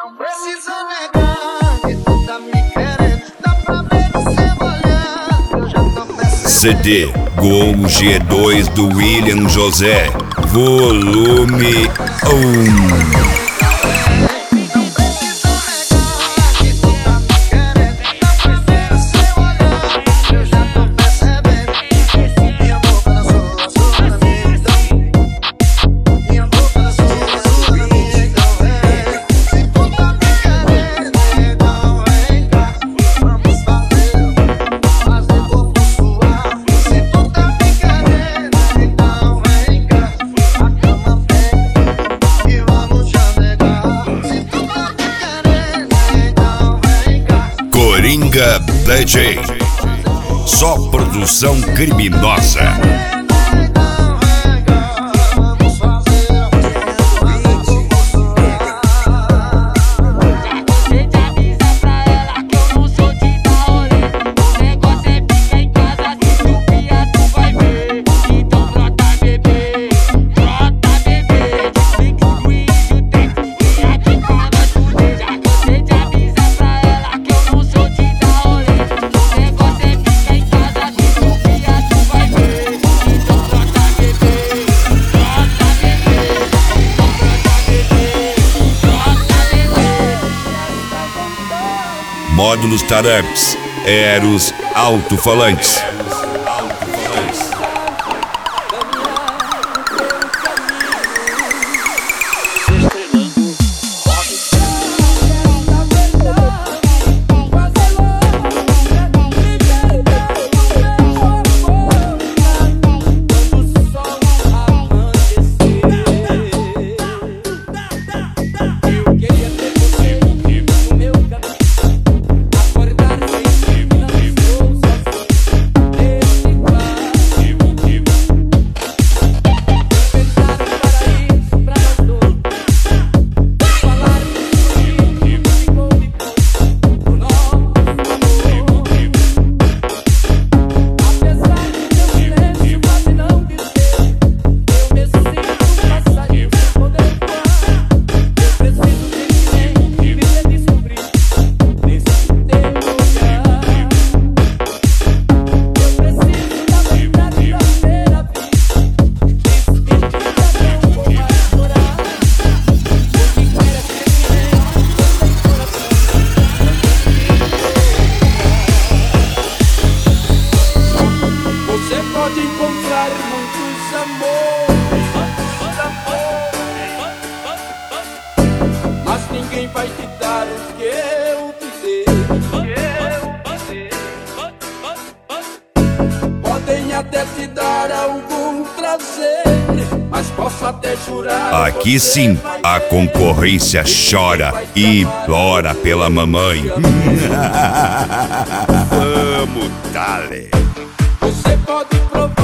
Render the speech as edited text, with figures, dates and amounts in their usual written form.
Não precisa negar que tu tá me querendo. Dá pra ver no seu olhar, eu já tô percebendo. CD Gol G2 do William José, volume 1. Coringa DJ, só produção criminosa. Módulos Taramps, Eros Alto-Falantes. Pode encontrar muitos amores, mas ninguém vai te dar os que eu te dei. Podem até te dar algum prazer, mas posso até jurar. Aqui sim, a concorrência chora e implora pela mamãe. Vamos, dale. Você pode provar.